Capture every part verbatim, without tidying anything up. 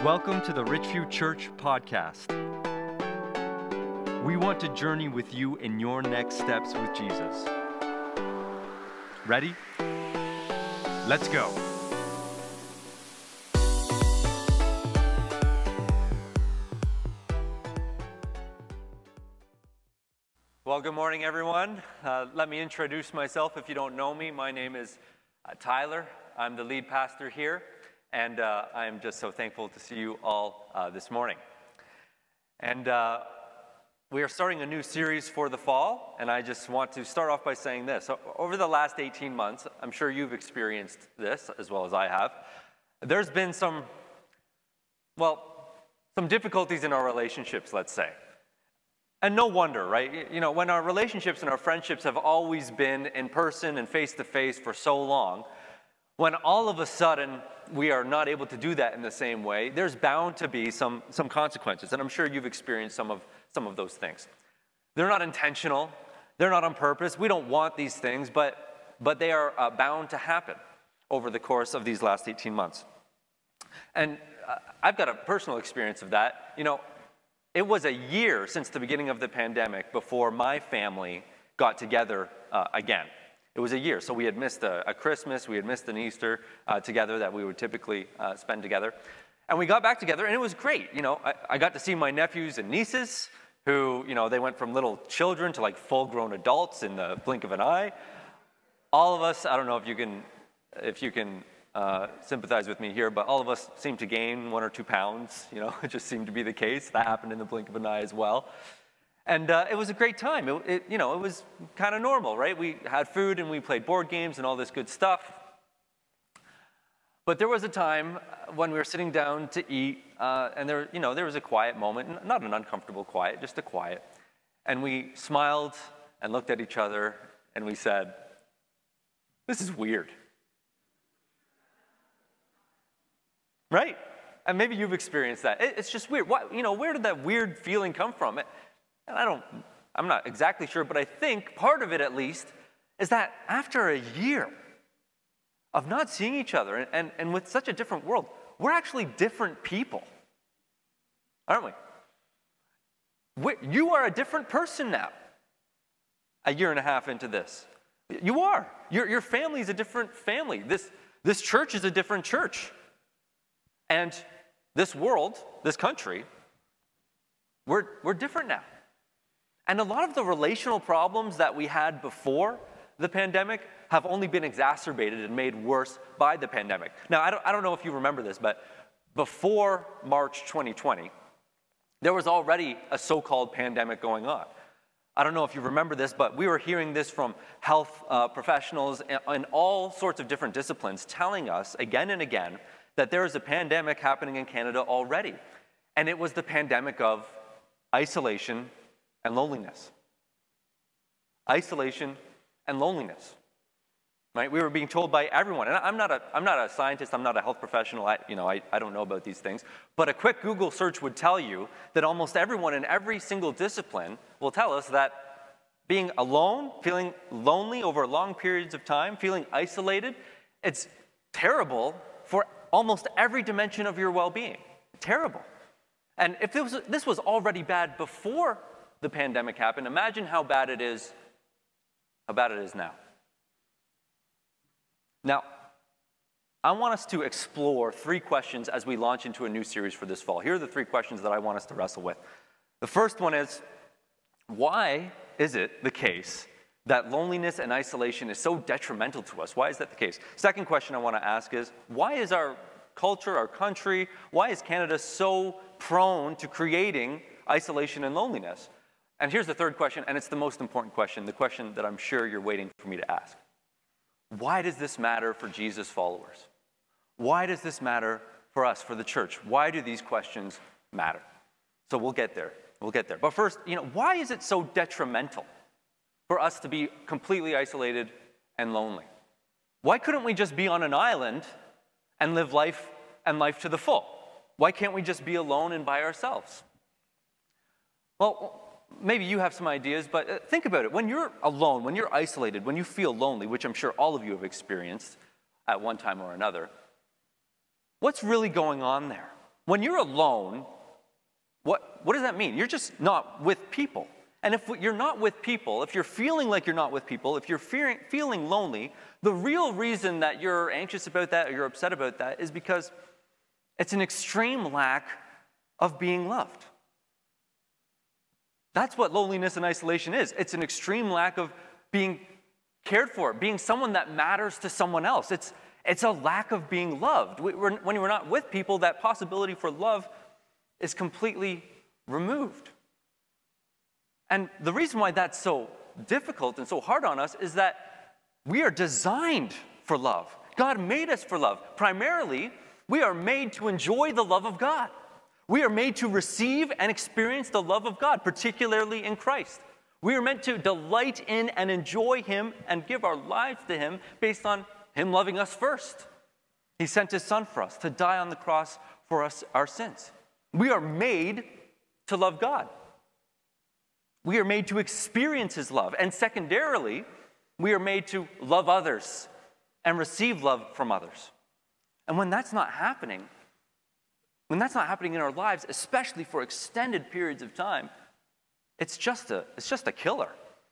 Welcome to the Richview Church podcast. We want to journey with you in your next steps with Jesus. Ready? Let's go. Well, good morning, everyone. Uh, let me introduce myself if you don't know me. My name is uh, Tyler. I'm the lead pastor here. And uh, I'm just so thankful to see you all uh, this morning. And uh, we are starting a new series for the fall, and I just want to start off by saying this. So over the last eighteen months, I'm sure you've experienced this as well as I have. There's been some, well, some difficulties in our relationships, let's say. And no wonder, right? You know, when our relationships and our friendships have always been in person and face-to-face for so long, when all of a sudden we are not able to do that in the same way, there's bound to be some, some consequences. And I'm sure you've experienced some of, some of those things. They're not intentional. They're not on purpose. We don't want these things, but, but they are uh, bound to happen over the course of these last eighteen months. And uh, I've got a personal experience of that. You know, it was a year since the beginning of the pandemic before my family got together uh, again. It was a year, so we had missed a, a Christmas, we had missed an Easter uh, together that we would typically uh, spend together. And we got back together, and it was great. You know, I, I got to see my nephews and nieces, who, you know, they went from little children to like full-grown adults in the blink of an eye. All of us, I don't know if you can, if you can uh, sympathize with me here, but all of us seemed to gain one or two pounds. You know, it just seemed to be the case. That happened in the blink of an eye as well. And uh, it was a great time. It, it, you know, it was kind of normal, right? We had food and we played board games and all this good stuff. But there was a time when we were sitting down to eat, uh, and there, you know, there was a quiet moment, not an uncomfortable quiet, just a quiet. And we smiled and looked at each other and we said, "This is weird." Right? And maybe you've experienced that. It, it's just weird. Why, you know, where did that weird feeling come from? It, And I don't, I'm not exactly sure, but I think part of it at least is that after a year of not seeing each other and, and, and with such a different world, we're actually different people, aren't we? We're, you are a different person now, a year and a half into this. You are. Your, your family is a different family. This, this church is a different church. And this world, this country, we're, we're different now. And a lot of the relational problems that we had before the pandemic have only been exacerbated and made worse by the pandemic. Now, I don't, I don't know if you remember this, but before March twenty twenty, there was already a so-called pandemic going on. I don't know if you remember this, but we were hearing this from health uh, professionals in, in all sorts of different disciplines telling us again and again that there is a pandemic happening in Canada already. And it was the pandemic of isolation and loneliness. Isolation and loneliness. Right? We were being told by everyone, and I'm not a I'm not a scientist, I'm not a health professional, I, you know, I, I don't know about these things, but a quick Google search would tell you that almost everyone in every single discipline will tell us that being alone, feeling lonely over long periods of time, feeling isolated, it's terrible for almost every dimension of your well-being. Terrible. And if this was, this was already bad before the pandemic happened, imagine how bad it is, how bad it is now. Now, I want us to explore three questions as we launch into a new series for this fall. Here are the three questions that I want us to wrestle with. The first one is, why is it the case that loneliness and isolation is so detrimental to us? Why is that the case? Second question I want to ask is, why is our culture, our country, why is Canada so prone to creating isolation and loneliness? And here's the third question, and it's the most important question, the question that I'm sure you're waiting for me to ask. Why does this matter for Jesus followers? Why does this matter for us, for the church? Why do these questions matter? So we'll get there. We'll get there. But first, you know, why is it so detrimental for us to be completely isolated and lonely? Why couldn't we just be on an island and live life and life to the full? Why can't we just be alone and by ourselves? Well, maybe you have some ideas, but think about it. When you're alone, when you're isolated, when you feel lonely, which I'm sure all of you have experienced at one time or another, what's really going on there? When you're alone, what, what does that mean? You're just not with people. And if you're not with people, if you're feeling like you're not with people, if you're fearing, feeling lonely, the real reason that you're anxious about that or you're upset about that is because it's an extreme lack of being loved. That's what loneliness and isolation is. It's an extreme lack of being cared for, being someone that matters to someone else. It's, it's a lack of being loved. We, we're, when we're not with people, that possibility for love is completely removed. And the reason why that's so difficult and so hard on us is that we are designed for love. God made us for love. Primarily, we are made to enjoy the love of God. We are made to receive and experience the love of God, particularly in Christ. We are meant to delight in and enjoy Him and give our lives to Him based on Him loving us first. He sent His Son for us to die on the cross for us, our sins. We are made to love God. We are made to experience His love. And secondarily, we are made to love others and receive love from others. And when that's not happening, when that's not happening in our lives, especially for extended periods of time, it's just a, it's just a killer.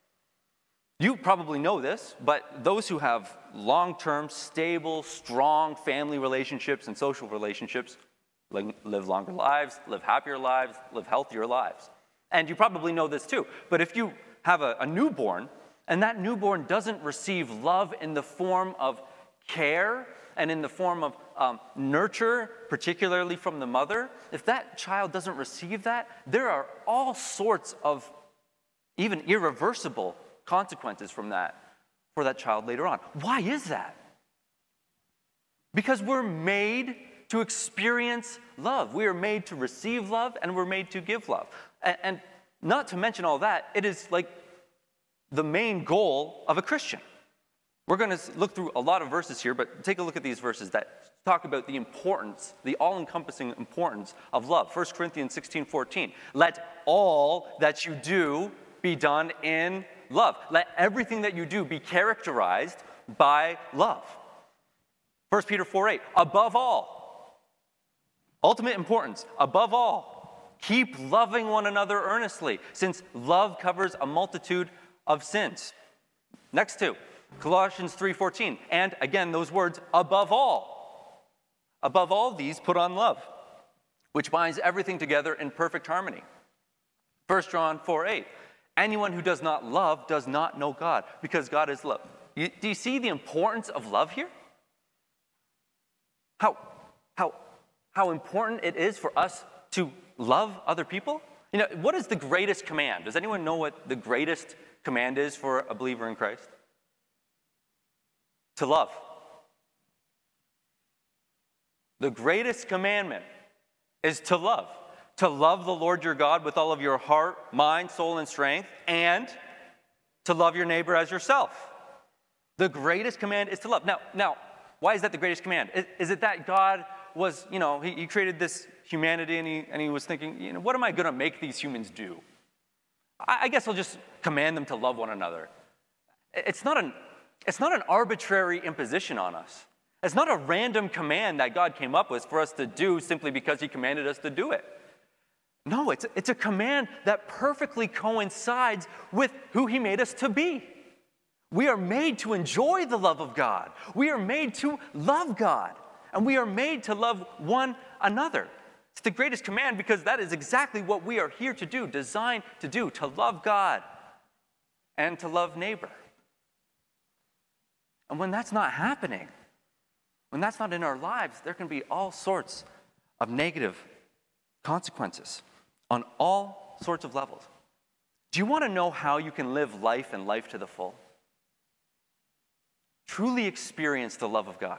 You probably know this, but those who have long-term, stable, strong family relationships and social relationships live longer lives, live happier lives, live healthier lives. And you probably know this too. But if you have a, a newborn, and that newborn doesn't receive love in the form of care and in the form of um, nurture, particularly from the mother, if that child doesn't receive that, there are all sorts of even irreversible consequences from that for that child later on. Why is that? Because we're made to experience love. We are made to receive love, and we're made to give love. And, and not to mention all that, it is like the main goal of a Christian. We're going to look through a lot of verses here, but take a look at these verses that talk about the importance, the all-encompassing importance of love. First Corinthians sixteen fourteen. Let all that you do be done in love. Let everything that you do be characterized by love. First Peter four eight. Above all, ultimate importance, above all, keep loving one another earnestly, since love covers a multitude of sins. Next two. Colossians three fourteen, and again those words, above all. Above all these, put on love, which binds everything together in perfect harmony. First John four eight, anyone who does not love does not know God, because God is love. You, do you see the importance of love here? How, how, how important it is for us to love other people? You know, what is the greatest command? Does anyone know what the greatest command is for a believer in Christ? To love. The greatest commandment is to love. To love the Lord your God with all of your heart, mind, soul, and strength, and to love your neighbor as yourself. The greatest command is to love. Now, now, why is that the greatest command? Is, is it that God was, you know, he, he created this humanity and he, and he was thinking, you know, what am I going to make these humans do? I, I guess I'll just command them to love one another. It's not an It's not an arbitrary imposition on us. It's not a random command that God came up with for us to do simply because He commanded us to do it. No, it's, it's a command that perfectly coincides with who He made us to be. We are made to enjoy the love of God. We are made to love God. And we are made to love one another. It's the greatest command because that is exactly what we are here to do, designed to do, to love God and to love neighbor. And when that's not happening, when that's not in our lives, there can be all sorts of negative consequences on all sorts of levels. Do you want to know how you can live life and life to the full? Truly experience the love of God.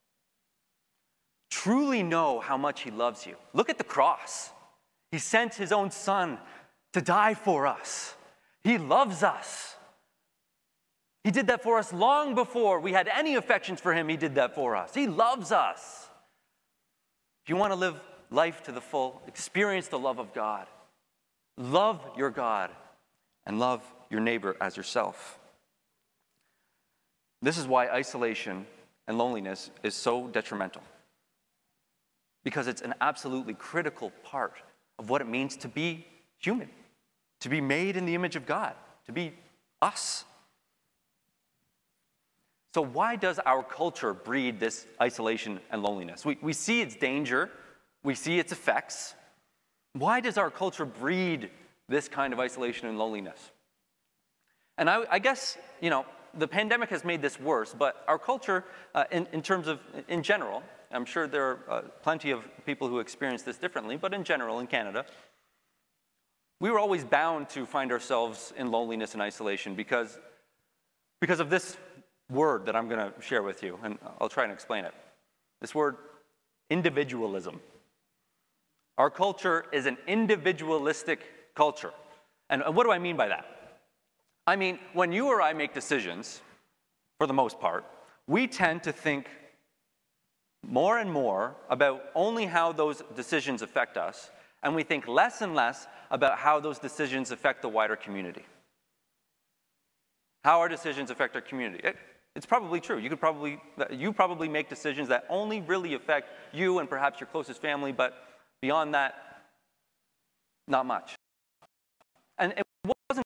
Truly know how much He loves you. Look at the cross. He sent His own Son to die for us. He loves us. He did that for us long before we had any affections for Him. He did that for us. He loves us. If you want to live life to the full, experience the love of God. Love your God and love your neighbor as yourself. This is why isolation and loneliness is so detrimental. because it's an absolutely critical part of what it means to be human, to be made in the image of God, to be us. So why does our culture breed this isolation and loneliness? We, we see its danger, we see its effects. Why does our culture breed this kind of isolation and loneliness? And I, I guess, you know, the pandemic has made this worse, but our culture, uh, in, in terms of, in general, I'm sure there are uh, plenty of people who experience this differently, but in general, in Canada, we were always bound to find ourselves in loneliness and isolation because, because of this word that I'm going to share with you, and I'll try and explain it. This word, individualism. Our culture is an individualistic culture. And what do I mean by that? I mean, when you or I make decisions, for the most part, we tend to think more and more about only how those decisions affect us, and we think less and less about how those decisions affect the wider community. How our decisions affect our community. It, it's probably true. You could probably, you probably make decisions that only really affect you and perhaps your closest family, but beyond that, not much. And it wasn't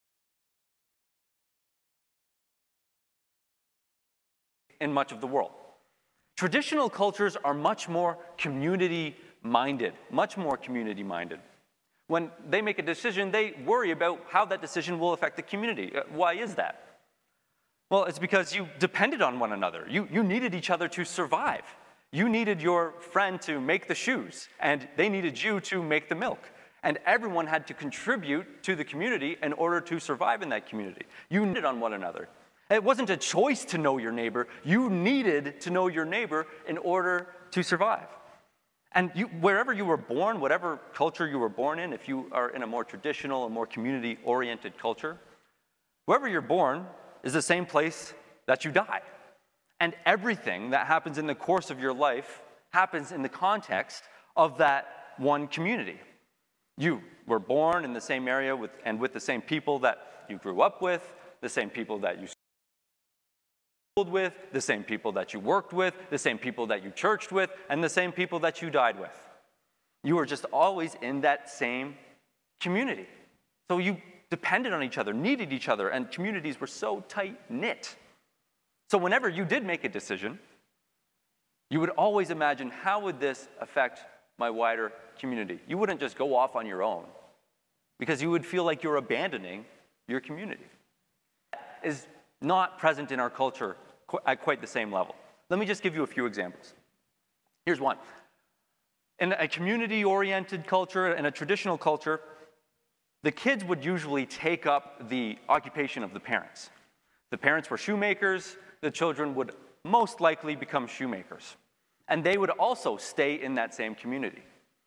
in much of the world. Traditional cultures are much more community-minded, much more community-minded. When they make a decision, they worry about how that decision will affect the community. Why is that? Well, it's because you depended on one another. You, you needed each other to survive. You needed your friend to make the shoes, and they needed you to make the milk. And everyone had to contribute to the community in order to survive in that community. You needed on one another. It wasn't a choice to know your neighbor. You needed to know your neighbor in order to survive. And you, wherever you were born, whatever culture you were born in, if you are in a more traditional and more community-oriented culture, wherever you're born is the same place that you die. And everything that happens in the course of your life happens in the context of that one community. You were born in the same area with, and with the same people that you grew up with, the same people that you schooled with, the same people that you worked with, the same people that you churched with, and the same people that you died with. You were just always in that same community. So you depended on each other, needed each other, and communities were so tight-knit. So whenever you did make a decision, you would always imagine, how would this affect my wider community? You wouldn't just go off on your own, because you would feel like you're abandoning your community. That is not present in our culture at quite the same level. Let me just give you a few examples. Here's one. In a community-oriented culture, in a traditional culture, the kids would usually take up the occupation of the parents. The parents were shoemakers, the children would most likely become shoemakers. And they would also stay in that same community.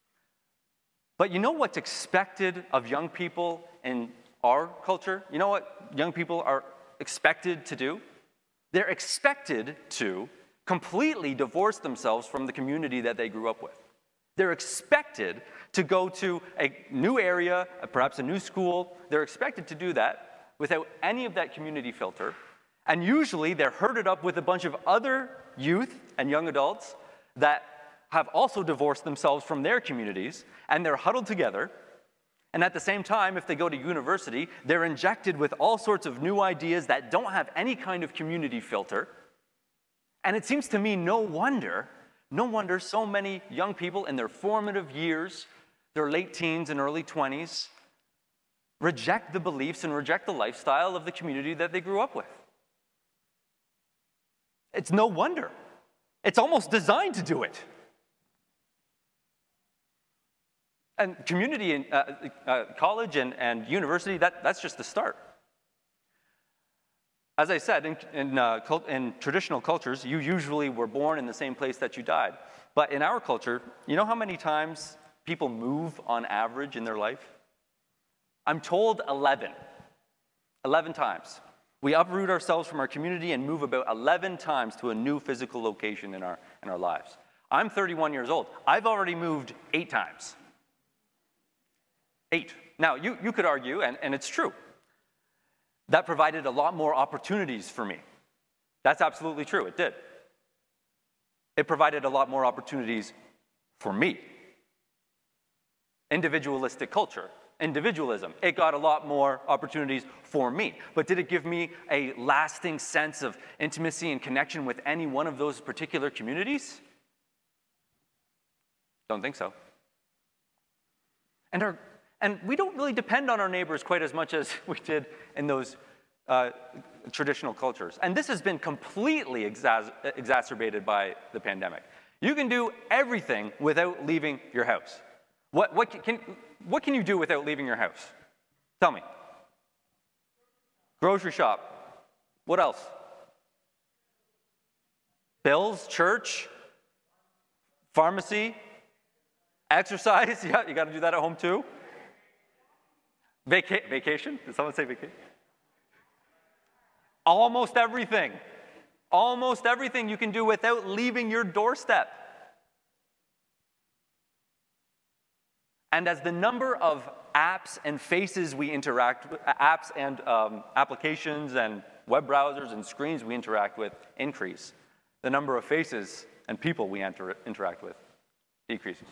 But you know what's expected of young people in our culture? You know what young people are expected to do? They're expected to completely divorce themselves from the community that they grew up with. They're expected to go to a new area, perhaps a new school. They're expected to do that without any of that community filter. And usually they're herded up with a bunch of other youth and young adults that have also divorced themselves from their communities, and they're huddled together. And at the same time, if they go to university, they're injected with all sorts of new ideas that don't have any kind of community filter. And it seems to me no wonder, no wonder so many young people in their formative years, their late teens and early twenties, reject the beliefs and reject the lifestyle of the community that they grew up with. It's no wonder. It's almost designed to do it. And community and uh, uh, college and, and university, that, that's just the start. As I said, in, in, uh, cult, in traditional cultures, you usually were born in the same place that you died. But in our culture, you know how many times people move on average in their life? I'm told eleven. eleven times. We uproot ourselves from our community and move about eleven times to a new physical location in our, in our lives. I'm thirty-one years old. I've already moved eight times. Eight. Now, you, you could argue, and, and it's true, that provided a lot more opportunities for me. That's absolutely true, it did. It provided a lot more opportunities for me. Individualistic culture, individualism, it got a lot more opportunities for me. But did it give me a lasting sense of intimacy and connection with any one of those particular communities? Don't think so. And, our, and we don't really depend on our neighbors quite as much as we did in those uh, traditional cultures. And this has been completely exa- exacerbated by the pandemic. You can do everything without leaving your house. What, what, can, what can you do without leaving your house? Tell me. Grocery shop. What else? Bills, church, pharmacy, exercise. Yeah, you got to do that at home too. Vaca- vacation? Did someone say vacation? Almost everything. Almost everything you can do without leaving your doorstep. And as the number of apps and faces we interact with, apps and um, applications and web browsers and screens we interact with increase, the number of faces and people we enter, interact with decreases.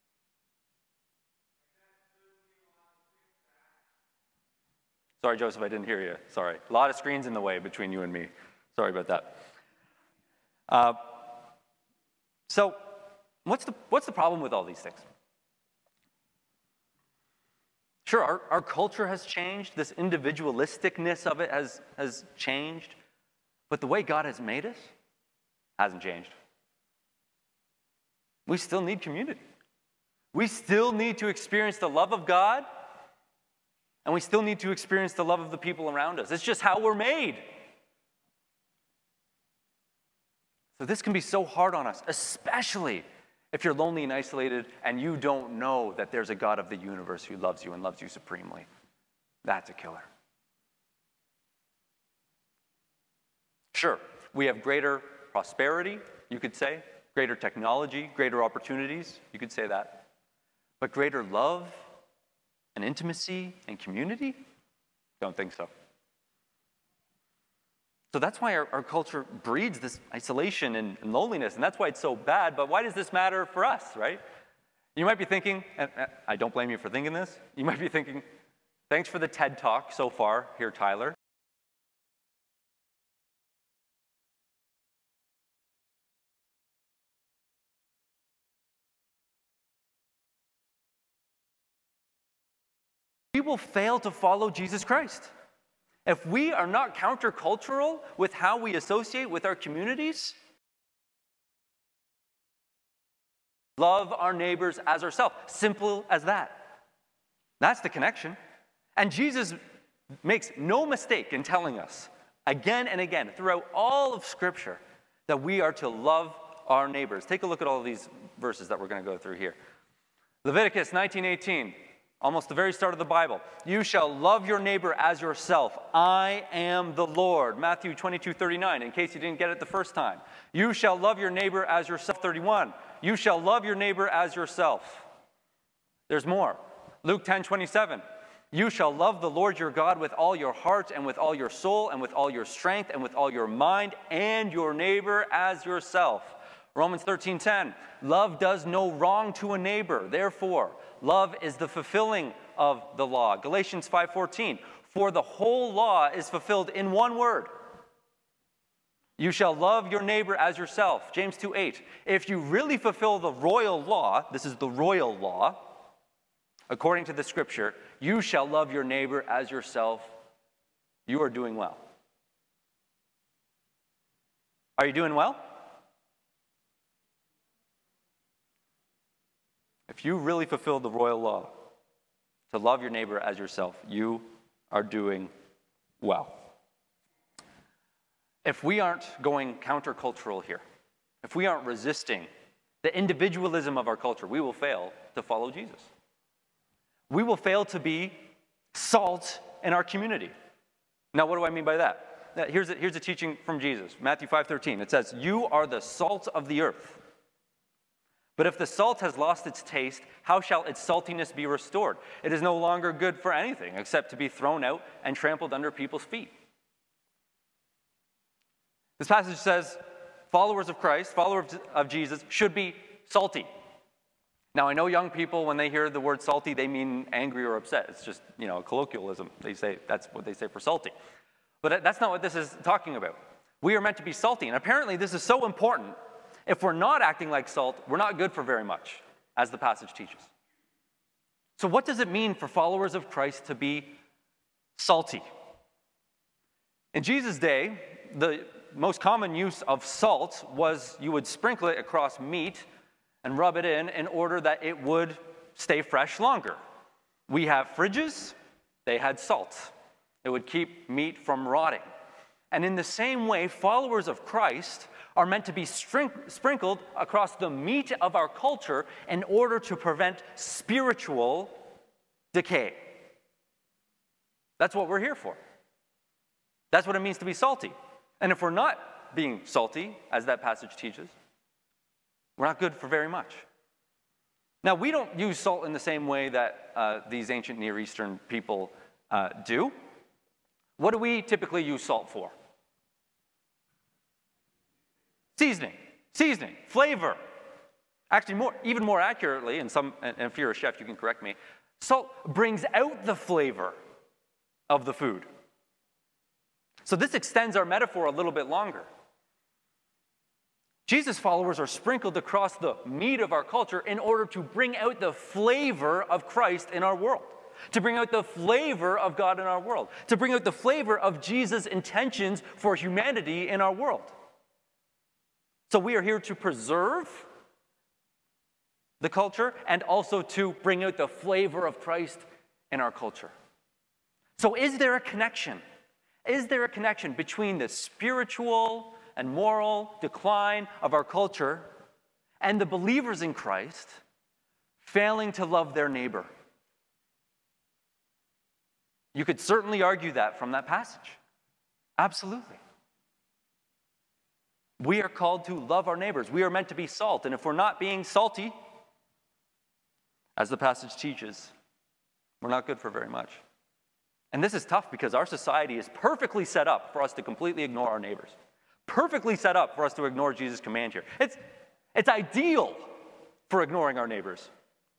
Sorry, Joseph, I didn't hear you. Sorry. A lot of screens in the way between you and me. Sorry about that. Uh, so, what's the, what's the problem with all these things? Sure, our, our culture has changed. This individualisticness of it has, has changed. But the way God has made us hasn't changed. We still need community. We still need to experience the love of God, and we still need to experience the love of the people around us. It's just how we're made. So this can be so hard on us, especially if you're lonely and isolated and you don't know that there's a God of the universe who loves you and loves you supremely. That's a killer. Sure, we have greater prosperity, you could say, greater technology, greater opportunities, you could say that. But greater love and intimacy and community? Don't think so. So that's why our, our culture breeds this isolation and, and loneliness, and that's why it's so bad. But why does this matter for us, right? You might be thinking, and I don't blame you for thinking this, you might be thinking, thanks for the TED Talk so far here, Tyler. We will fail to follow Jesus Christ. If we are not countercultural with how we associate with our communities, love our neighbors as ourselves. Simple as that. That's the connection. And Jesus makes no mistake in telling us again and again throughout all of Scripture that we are to love our neighbors. Take a look at all of these verses that we're going to go through here. Leviticus nineteen eighteen. Almost the very start of the Bible. You shall love your neighbor as yourself. I am the Lord. Matthew twenty-two thirty-nine, in case you didn't get it the first time. You shall love your neighbor as yourself. thirty-one. You shall love your neighbor as yourself. There's more. Luke ten twenty-seven. You shall love the Lord your God with all your heart and with all your soul and with all your strength and with all your mind, and your neighbor as yourself. Romans thirteen ten. Love does no wrong to a neighbor. Therefore, love is the fulfilling of the law. Galatians five fourteen. For the whole law is fulfilled in one word. You shall love your neighbor as yourself. James two eight. If you really fulfill the royal law, this is the royal law, according to the Scripture, you shall love your neighbor as yourself. You are doing well. Are you doing well? If you really fulfill the royal law to love your neighbor as yourself, you are doing well. If we aren't going countercultural here, if we aren't resisting the individualism of our culture, we will fail to follow Jesus. We will fail to be salt in our community. Now, what do I mean by that? Here's a, here's a teaching from Jesus, Matthew five thirteen. It says, you are the salt of the earth. But if the salt has lost its taste, how shall its saltiness be restored? It is no longer good for anything except to be thrown out and trampled under people's feet. This passage says followers of Christ, followers of Jesus, should be salty. Now, I know young people, when they hear the word salty, they mean angry or upset. It's just, you know, a colloquialism. They say, that's what they say for salty. But that's not what this is talking about. We are meant to be salty, and apparently this is so important. If we're not acting like salt, we're not good for very much, as the passage teaches. So what does it mean for followers of Christ to be salty? In Jesus' day, the most common use of salt was you would sprinkle it across meat and rub it in in order that it would stay fresh longer. We have fridges, they had salt. It would keep meat from rotting. And in the same way, followers of Christ are meant to be sprink- sprinkled across the meat of our culture in order to prevent spiritual decay. That's what we're here for. That's what it means to be salty. And if we're not being salty, as that passage teaches, we're not good for very much. Now, we don't use salt in the same way that uh, these ancient Near Eastern people uh, do. What do we typically use salt for? Seasoning. Seasoning. Flavor. Actually, more, even more accurately, and, some, and if you're a chef, you can correct me, salt brings out the flavor of the food. So this extends our metaphor a little bit longer. Jesus' followers are sprinkled across the meat of our culture in order to bring out the flavor of Christ in our world, to bring out the flavor of God in our world, to bring out the flavor of Jesus' intentions for humanity in our world. So we are here to preserve the culture and also to bring out the flavor of Christ in our culture. So is there a connection? Is there a connection between the spiritual and moral decline of our culture and the believers in Christ failing to love their neighbor? You could certainly argue that from that passage. Absolutely. We are called to love our neighbors. We are meant to be salt. And if we're not being salty, as the passage teaches, we're not good for very much. And this is tough because our society is perfectly set up for us to completely ignore our neighbors. Perfectly set up for us to ignore Jesus' command here. It's, it's ideal for ignoring our neighbors.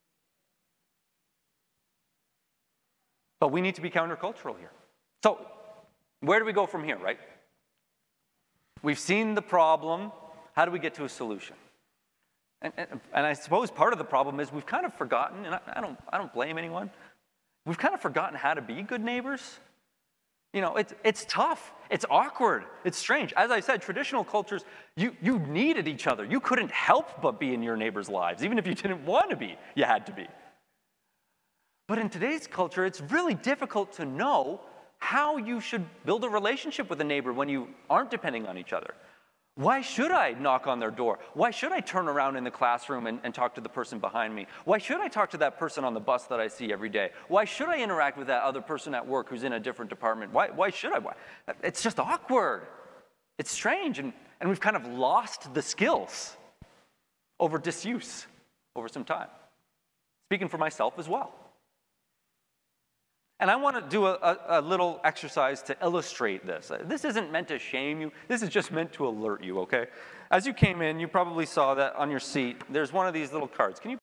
But we need to be countercultural here. So, where do we go from here, right? We've seen the problem. How do we get to a solution? And, and, and I suppose part of the problem is we've kind of forgotten, and I, I don't, I don't blame anyone, we've kind of forgotten how to be good neighbors. You know, it's, it's tough. It's awkward. It's strange. As I said, traditional cultures, you, you needed each other. You couldn't help but be in your neighbors' lives. Even if you didn't want to be, you had to be. But in today's culture, it's really difficult to know how you should build a relationship with a neighbor when you aren't depending on each other. Why should I knock on their door? Why should I turn around in the classroom and, and talk to the person behind me? Why should I talk to that person on the bus that I see every day? Why should I interact with that other person at work who's in a different department? Why, why should I? Why? It's just awkward. It's strange, and, and we've kind of lost the skills over disuse over some time. Speaking for myself as well. And I want to do a, a, a little exercise to illustrate this. This isn't meant to shame you. This is just meant to alert you, okay? As you came in, you probably saw that on your seat, there's one of these little cards. Can you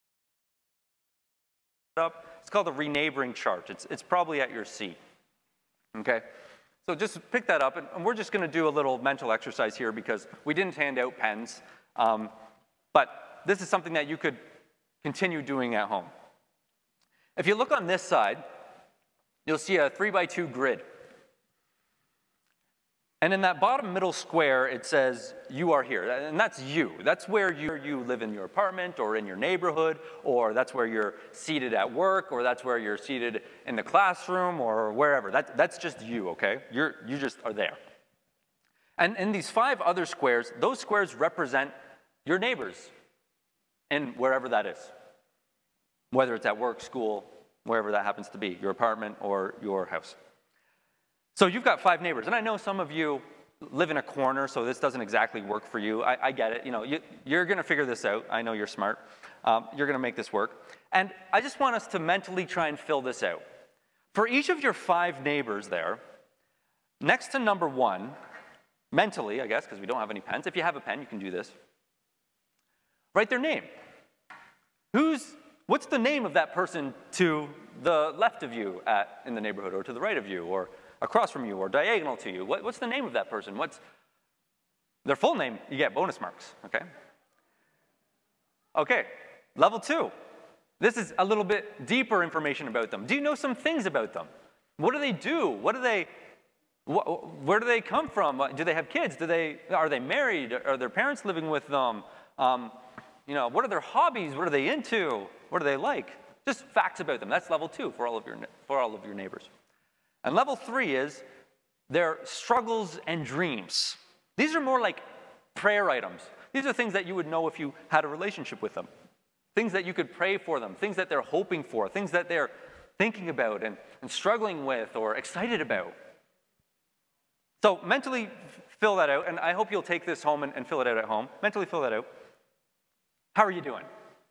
put it up? It's called a reneighboring chart. It's, it's probably at your seat, okay? So just pick that up, and, and we're just going to do a little mental exercise here because we didn't hand out pens. Um, but this is something that you could continue doing at home. If you look on this side, you'll see a three by two grid. And in that bottom middle square, it says, you are here. And that's you. That's where you, you live in your apartment or in your neighborhood, or that's where you're seated at work, or that's where you're seated in the classroom, or wherever. That, that's just you, okay? You're, you just are there. And in these five other squares, those squares represent your neighbors, and wherever that is. Whether it's at work, school, wherever that happens to be, your apartment or your house. So you've got five neighbors, and I know some of you live in a corner, so this doesn't exactly work for you. I, I get it. You know, you, you're going to figure this out. I know you're smart. Um, you're going to make this work. And I just want us to mentally try and fill this out. For each of your five neighbors there, next to number one, mentally, I guess, because we don't have any pens. If you have a pen, you can do this. Write their name. Who's, what's the name of that person to the left of you at, in the neighborhood, or to the right of you, or across from you, or diagonal to you? What, what's the name of that person? What's their full name? You get bonus marks, okay? Okay, level two. This is a little bit deeper information about them. Do you know some things about them? What do they do? What do they, wh- where do they come from? Do they have kids? Do they, are they married? Are their parents living with them? Um, you know, what are their hobbies? What are they into? What are they like? Just facts about them. That's level two for all of your, for all of your neighbors. And level three is their struggles and dreams. These are more like prayer items. These are things that you would know if you had a relationship with them. Things that you could pray for them, things that they're hoping for, things that they're thinking about and, and struggling with or excited about. So mentally fill that out, and I hope you'll take this home and, and fill it out at home. Mentally fill that out. How are you doing?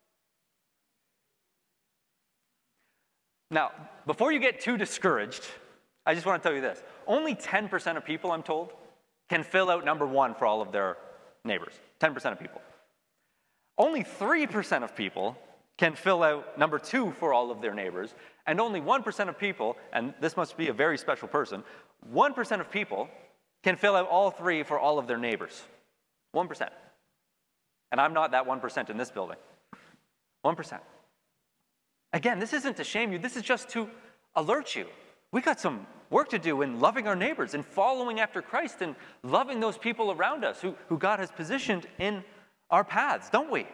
Now, before you get too discouraged, I just want to tell you this. Only ten percent of people, I'm told, can fill out number one for all of their neighbors. ten percent of people. Only three percent of people can fill out number two for all of their neighbors, and only one percent of people, and this must be a very special person, one percent of people can fill out all three for all of their neighbors. one percent. And I'm not that one percent in this building. one percent. Again, this isn't to shame you, this is just to alert you. We got some work to do in loving our neighbors and following after Christ and loving those people around us who, who God has positioned in our paths, don't we?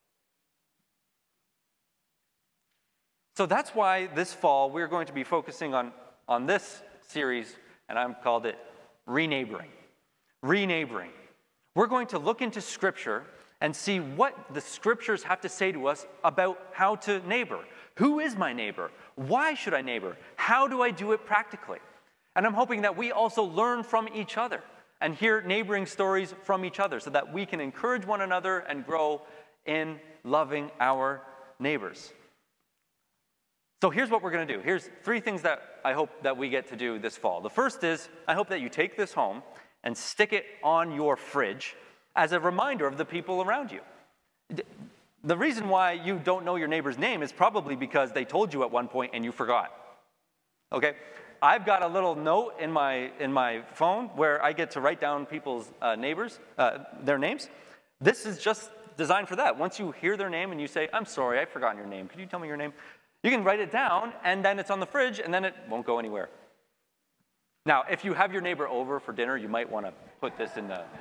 So that's why this fall we're going to be focusing on, on this series, and I've called it Reneighboring. Reneighboring. We're going to look into Scripture and see what the Scriptures have to say to us about how to neighbor. Who is my neighbor? Why should I neighbor? How do I do it practically? And I'm hoping that we also learn from each other and hear neighboring stories from each other so that we can encourage one another and grow in loving our neighbors. So here's what we're going to do. Here's three things that I hope that we get to do this fall. The first is, I hope that you take this home and stick it on your fridge as a reminder of the people around you. The reason why you don't know your neighbor's name is probably because they told you at one point and you forgot. Okay? I've got a little note in my in my phone where I get to write down people's uh, neighbors, uh, their names. This is just designed for that. Once you hear their name and you say, I'm sorry, I've forgotten your name. Could you tell me your name? You can write it down, and then it's on the fridge, and then it won't go anywhere. Now, if you have your neighbor over for dinner, you might want to put this in the...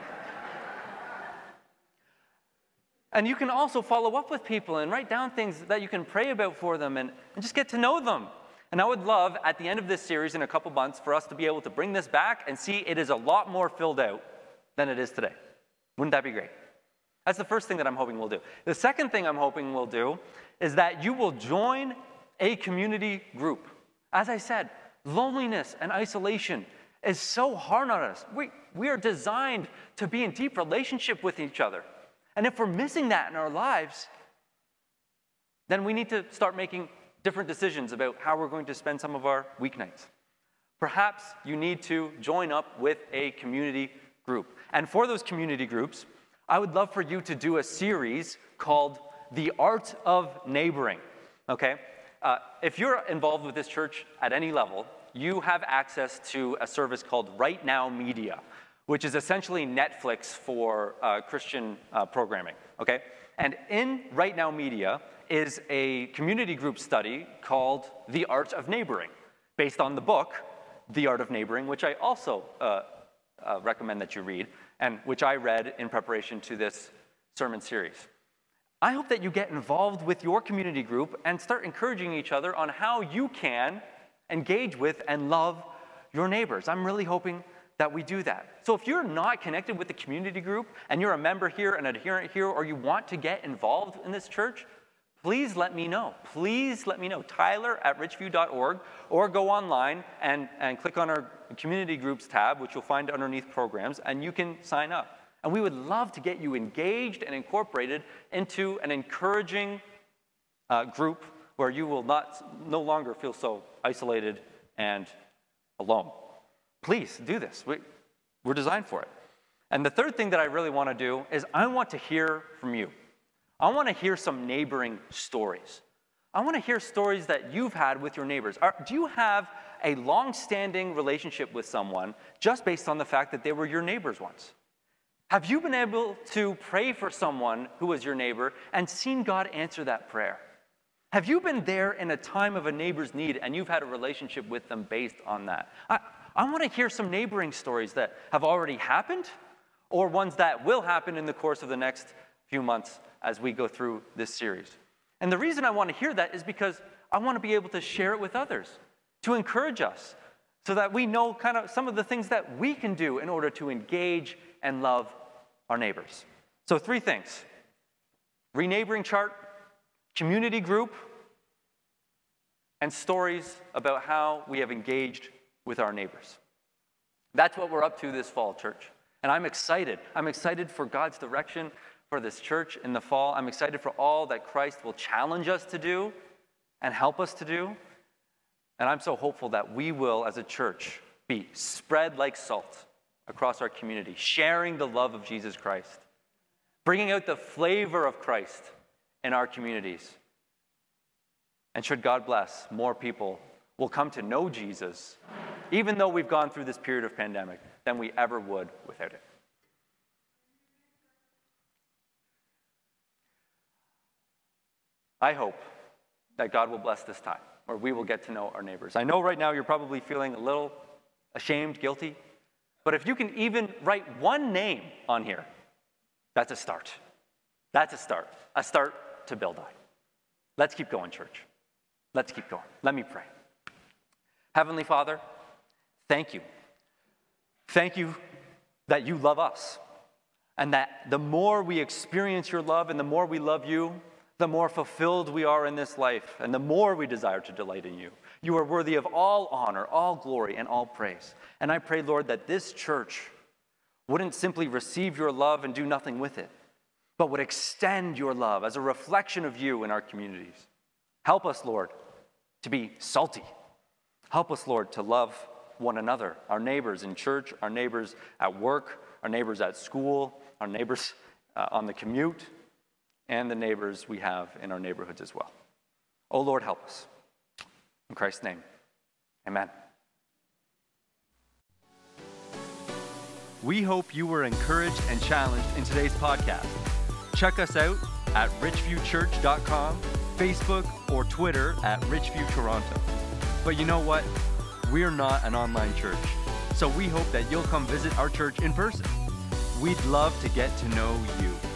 And you can also follow up with people and write down things that you can pray about for them and, and just get to know them. And I would love, at the end of this series in a couple months, for us to be able to bring this back and see it is a lot more filled out than it is today. Wouldn't that be great? That's the first thing that I'm hoping we'll do. The second thing I'm hoping we'll do is that you will join a community group. As I said, loneliness and isolation is so hard on us. We, we are designed to be in deep relationship with each other. And if we're missing that in our lives, then we need to start making different decisions about how we're going to spend some of our weeknights. Perhaps you need to join up with a community group. And for those community groups, I would love for you to do a series called The Art of Neighboring, okay? Uh, if you're involved with this church at any level, you have access to a service called Right Now Media, which is essentially Netflix for uh, Christian uh, programming, okay? And in Right Now Media is a community group study called The Art of Neighboring, based on the book, The Art of Neighboring, which I also uh, uh, recommend that you read, and which I read in preparation to this sermon series. I hope that you get involved with your community group and start encouraging each other on how you can engage with and love your neighbors. I'm really hoping that we do that. So if you're not connected with the community group and you're a member here, an adherent here, or you want to get involved in this church, please let me know. Please let me know. Tyler at richview dot org, or go online and, and click on our community groups tab, which you'll find underneath programs, and you can sign up. And we would love to get you engaged and incorporated into an encouraging uh, group where you will not no longer feel so isolated and alone. Please do this. We, we're designed for it. And the third thing that I really want to do is I want to hear from you. I want to hear some neighboring stories. I want to hear stories that you've had with your neighbors. Are, do you have a long-standing relationship with someone just based on the fact that they were your neighbors once? Have you been able to pray for someone who was your neighbor and seen God answer that prayer? Have you been there in a time of a neighbor's need and you've had a relationship with them based on that? I, I want to hear some neighboring stories that have already happened or ones that will happen in the course of the next few months as we go through this series. And the reason I want to hear that is because I want to be able to share it with others, to encourage us, so that we know kind of some of the things that we can do in order to engage and love our neighbors. So three things: re-neighboring chart, community group, and stories about how we have engaged with our neighbors. That's what we're up to this fall, church. And I'm excited. I'm excited for God's direction for this church in the fall. I'm excited for all that Christ will challenge us to do and help us to do. And I'm so hopeful that we will, as a church, be spread like salt across our community, sharing the love of Jesus Christ, bringing out the flavor of Christ in our communities. And should God bless, more people will come to know Jesus, even though we've gone through this period of pandemic, than we ever would without it. I hope that God will bless this time, or we will get to know our neighbors. I know right now you're probably feeling a little ashamed, guilty, but if you can even write one name on here, that's a start. That's a start. A start to build on. Let's keep going, church. Let's keep going. Let me pray. Heavenly Father, thank you. Thank you that you love us, and that the more we experience your love and the more we love you, the more fulfilled we are in this life, and the more we desire to delight in you. You are worthy of all honor, all glory, and all praise. And I pray, Lord, that this church wouldn't simply receive your love and do nothing with it, but would extend your love as a reflection of you in our communities. Help us, Lord, to be salty. Help us, Lord, to love one another, our neighbors in church, our neighbors at work, our neighbors at school, our neighbors uh, on the commute, and the neighbors we have in our neighborhoods as well. Oh, Lord, help us. In Christ's name, amen. We hope you were encouraged and challenged in today's podcast. Check us out at richview church dot com, Facebook, or Twitter at richview toronto. But you know what? We're not an online church, so we hope that you'll come visit our church in person. We'd love to get to know you.